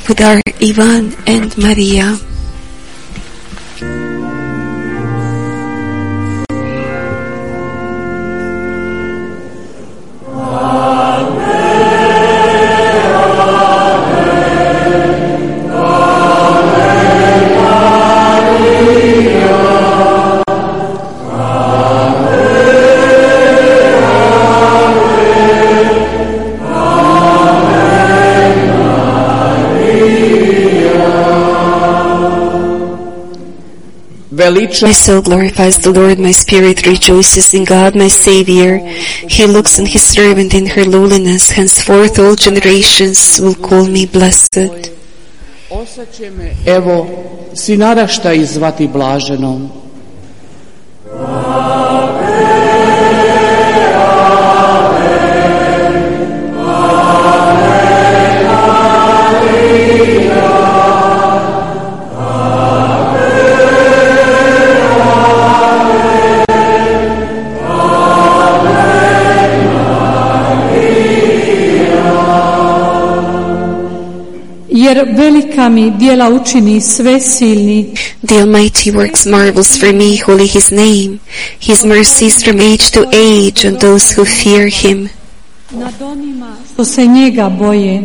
with our Ivan and Maria. My soul glorifies the Lord, my spirit rejoices in God my Savior. He looks on his servant in her lowliness, henceforth all generations will call me blessed. Evo, si naraštaj zvati blaženom. Jer velika mi djela učini svesilni. The Almighty works marvels for me, holy His name. His mercies from age to age on those who fear Him. Nad onima što se njega boje.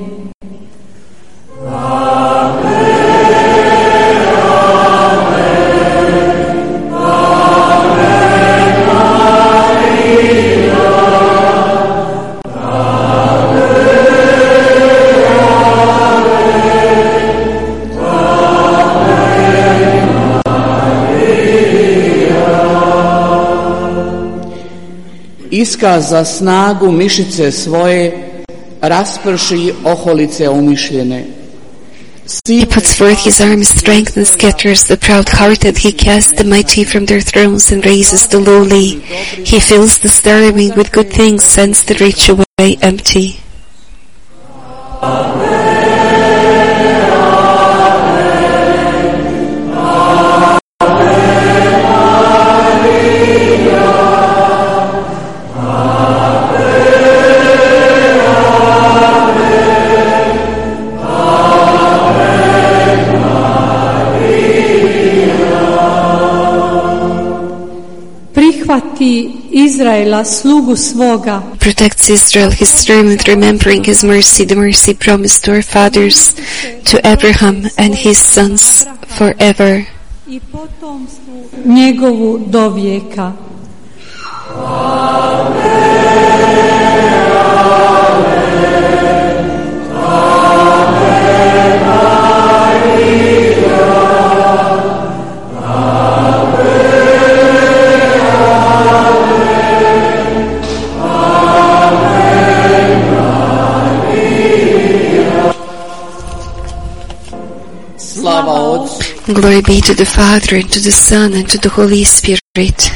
Iskaza snagu mišice svoje, rasprši oholice umišljene. He puts forth his arm, strength, and scatters the proud-hearted. He casts the mighty from their thrones and raises the lowly. He fills the starving with good things, sends the rich away empty. Izraela slugu svoga. Protects Israel, his servant, remembering his mercy, the mercy promised to our fathers, to Abraham and his sons forever. I potomstvu njegovu do vijeka. Glory be to the Father, and to the Son, and to the Holy Spirit.